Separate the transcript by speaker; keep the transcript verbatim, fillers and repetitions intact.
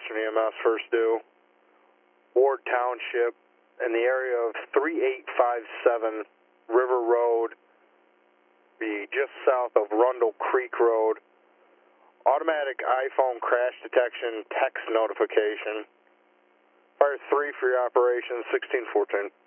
Speaker 1: Western E M S first due, Ward Township, in the area of three eight five seven River Road, be just south of Rundle Creek Road. Automatic iPhone crash detection text notification. Fire three for your operation, sixteen fourteen.